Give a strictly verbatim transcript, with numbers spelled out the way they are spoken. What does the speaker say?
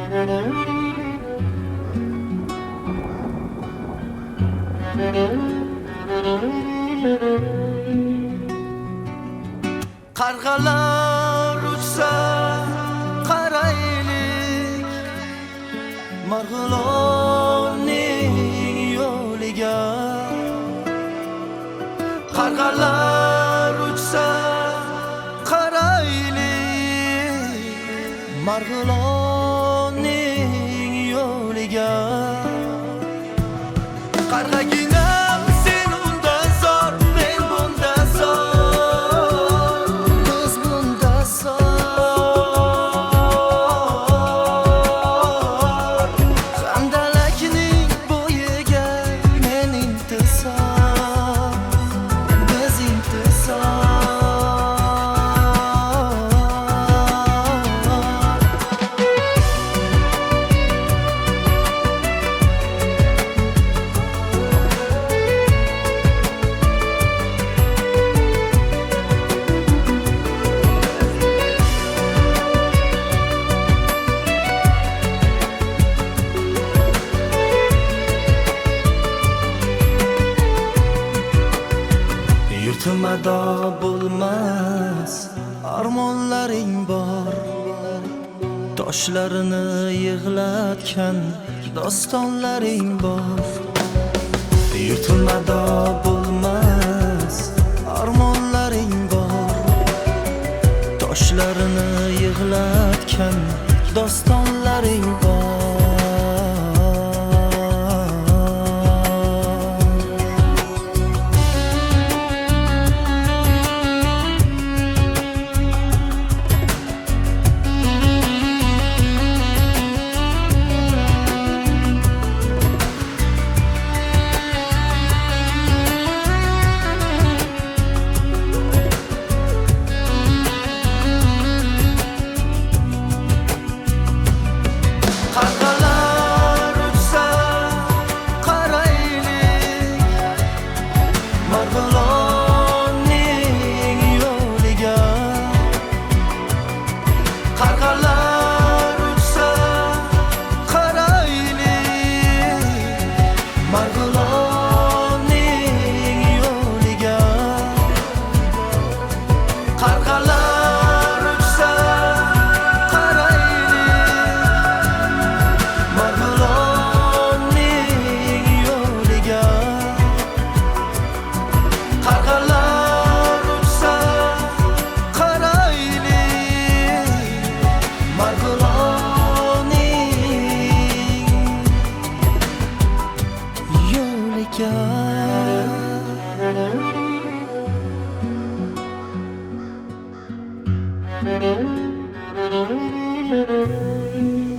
Qarg'alar uchsa qaraylik Marg'ilonning yo'liga. Qarg'alar uchsa qaraylik Marg'ilonning yo'liga. Qarg'aginam sen unda zor, men bunda zor, biz bunda zor. Handalakning bo'yiga men intizor, biz intizor. Yurtimada bo'lmas armonlaring bor, toshlarini yig'latgan dostonlaring bor. Yurtimada bo'lmas armonlaring bor, toshlarini yig'latgan dostonlaring bor. Qarg'alar uchsa qaraylik Marg'ilonning yo'liga. Qarg'alar uchsa qaraylik Marg'ilonning yo'liga. Qarg'alar uchsa Thank you.